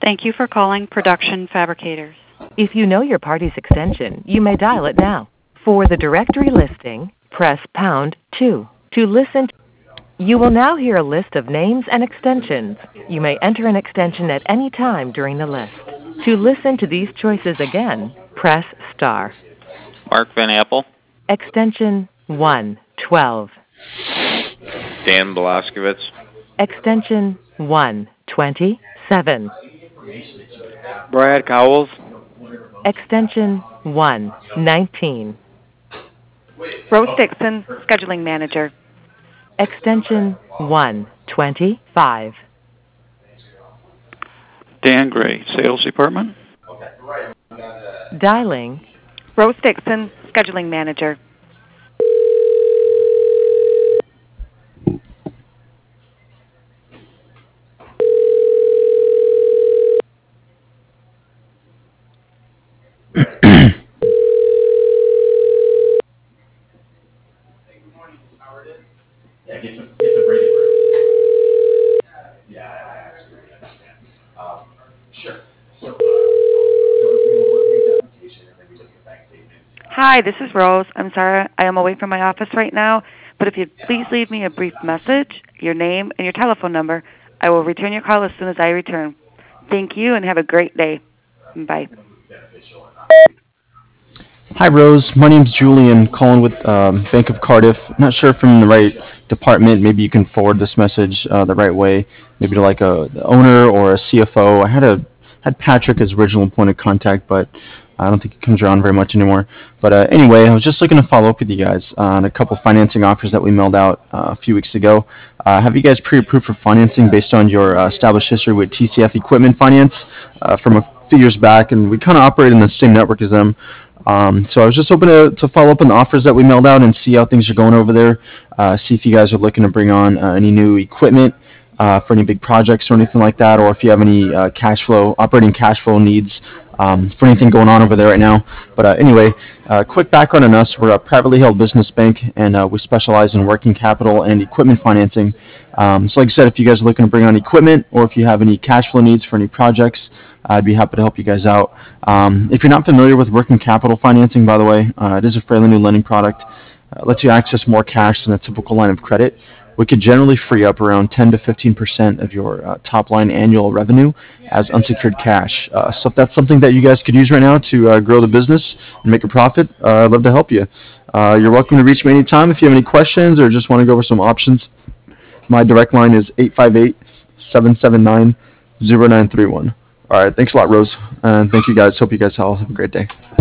Thank you for calling Production Fabricators. If you know your party's extension, you may dial it now. For the directory listing, press pound 2. To listen, you will now hear a list of names and extensions. You may enter an extension at any time during the list. To listen to these choices again, press star. Mark Van Apple. Extension 112. Dan Blaskovitz. Extension 127. Brad Cowles. Extension 119. Rose Dixon, Scheduling Manager. Extension 125. Dan Gray, Sales Department. Dialing Rose Dixon, Scheduling Manager. Hi, this is Rose. I'm sorry I am away from my office right now, but if you'd please leave me a brief message, your name, and your telephone number, I will return your call as soon as I return. Thank you and have a great day. Bye. Hi, Rose. My name's Julian, calling with Bank of Cardiff. Not sure if I'm in the right department. Maybe you can forward this message the right way, maybe to like the owner or a CFO. I had Patrick as original point of contact, but I don't think he comes around very much anymore. But anyway, I was just looking to follow up with you guys on a couple financing offers that we mailed out a few weeks ago. Have you guys pre-approved for financing based on your established history with TCF Equipment Finance from a few years back? And we kind of operate in the same network as them. So I was just hoping to follow up on the offers that we mailed out and see how things are going over there. See if you guys are looking to bring on any new equipment for any big projects or anything like that, or if you have any operating cash flow needs for anything going on over there right now. But anyway, quick background on us. We're a privately held business bank, and we specialize in working capital and equipment financing. So like I said, if you guys are looking to bring on equipment or if you have any cash flow needs for any projects, I'd be happy to help you guys out. If you're not familiar with working capital financing, by the way, it is a fairly new lending product. It lets you access more cash than a typical line of credit. We could generally free up around 10 to 15% of your top line annual revenue as unsecured cash. So if that's something that you guys could use right now to grow the business and make a profit, I'd love to help you. You're welcome to reach me anytime if you have any questions or just want to go over some options. My direct line is 858-779-0931. All right, thanks a lot, Rose. And thank you guys. Hope you guys all have a great day.